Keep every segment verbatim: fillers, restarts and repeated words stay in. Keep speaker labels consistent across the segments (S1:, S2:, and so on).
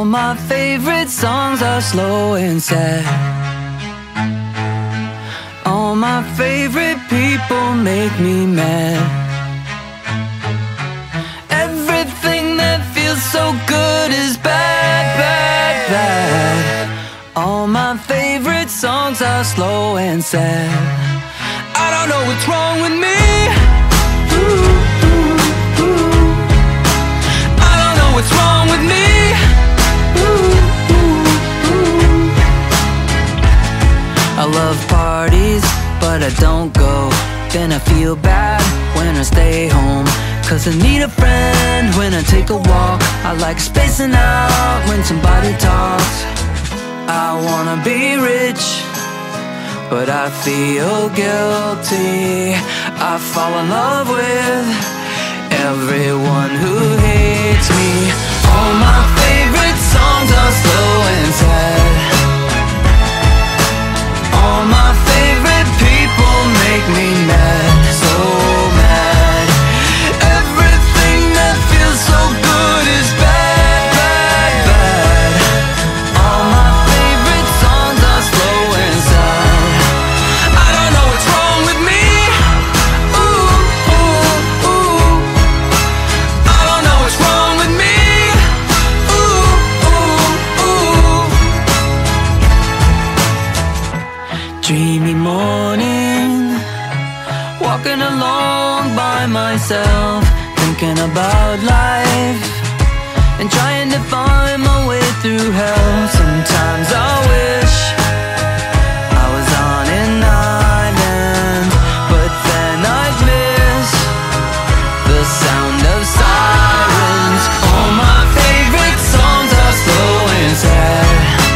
S1: my favorite songs are slow and sad. All my favorite people make me mad. Everything that feels so good is bad, bad, bad. All my favorite songs are slow and sad. I don't know what's wrong with me. Ooh, ooh, ooh. I don't know what's wrong with me. Ooh, ooh, ooh. I love parties, but I don't go. Then I feel bad when I stay home, 'cause I need a friend when I take a walk. I like spacing out when somebody talks. I wanna be rich, but I feel guilty. I fall in love with everyone who hates me. All my favorite songs are slow and sad. All my favorite people make me mad, so mad. Everything that feels so good is bad, bad, bad. All my favorite songs are slow and sad. I don't know what's wrong with me. Ooh, ooh, ooh. I don't know what's wrong with me. Ooh, ooh, ooh. Dreamy morning, walking along by myself, thinking about life and trying to find my way through hell. Sometimes I wish I was on an island, but then I'd miss the sound of sirens. All my favorite songs are slow and sad.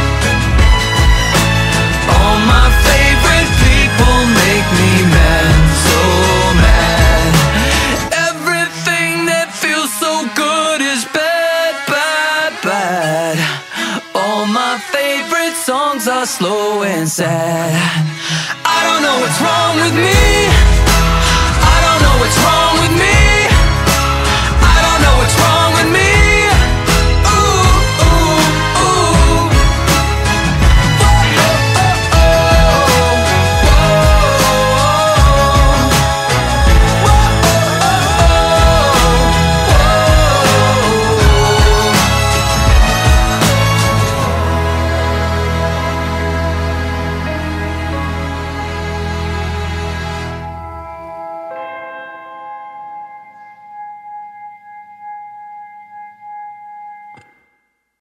S1: All my favorite people make me mad, so mad. Everything that feels so good is bad, bad, bad. All my favorite songs are slow and sad. I don't know what's wrong with me. I don't know what's wrong with me.